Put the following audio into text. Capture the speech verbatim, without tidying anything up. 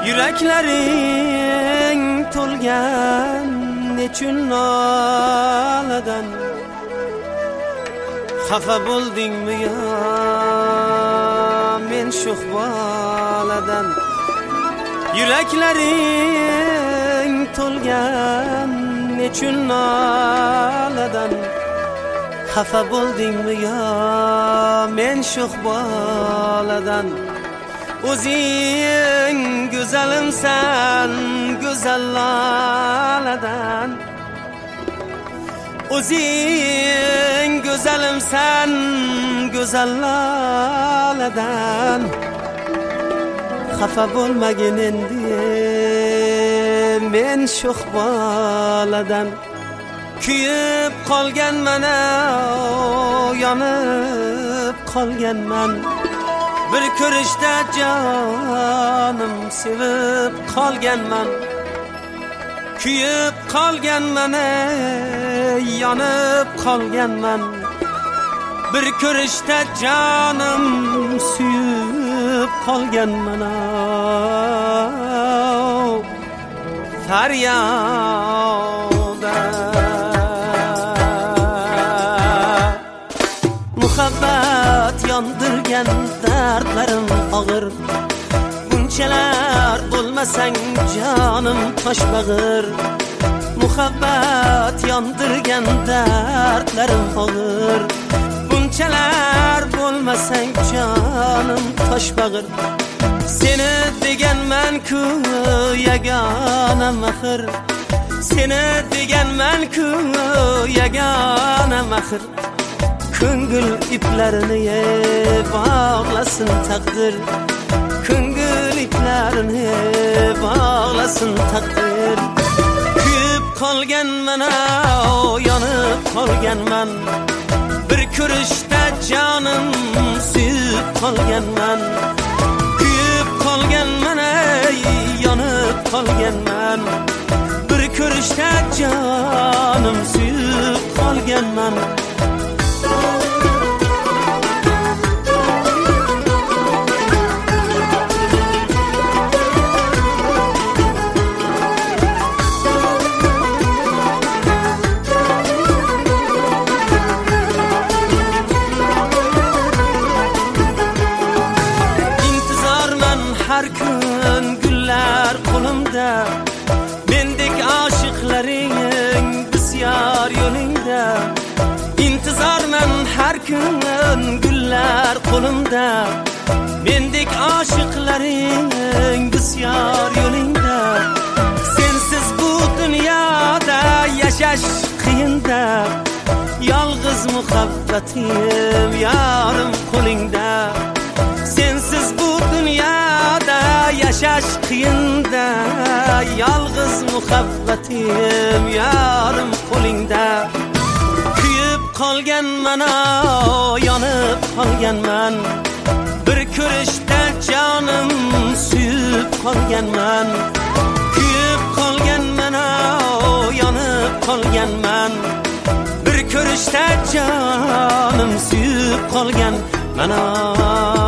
Yüreklaring to'lgan nechun noladan xafa bo'ldingmi yo men sho'x boladan Yüreklaring to'lgan nechun noladan xafa bo'ldingmi yo men sho'x boladan O'zing go'zalimsan go'zal loladan O'zing go'zalimsan go'zal loladan xafa bo'lmagin endi men sho'x boladan Kuyib qolganman yonib qolganman Bir ko'rishda jonim sevib qolganman Kuyib qolganman yonib qolganman Bir ko'rishda jonim suyib qolganman Faryoda Muhabbat yondirgan dardlarim og'ir Bunchalar bo'lmasang jonim toshbag'ir Muhabbat yondirgan dardlarim og'ir Bunchalar bo'lmasang jonim toshbag'ir Seni deganman-ku yagona maxir Seni deganman-ku yagona maxir Ko'ngil iplarini bog'lasin taqdir Ko'ngil iplarini bog'lasin taqdir Kuyib qolganman yonib qolganman Bir ko'rishda jonim suyib qolganman Kuyib qolganman yonib qolganman Bir ko'rishda jonim suyib qolganman Har kun gullar qo'limda Mendek oshiqlaring bisyor yo'lingda Intizorman har kun gullar qo'limda Mendek oshiqlaring bisyor yo'lingda Sensiz bu dunyoda yashash qiyinda Yolg'iz muhabbatim yorim qo'lingda Sensiz bu dunyoda yashash qiyinda Yolg'iz muhabbatim yorim qo'lingda Kuyib qolganman yonib qolganman Bir ko'rishda jonim suyib qolganman Kuyib qolganman yonib qolganman Bir ko'rishda jonim suyib qolganman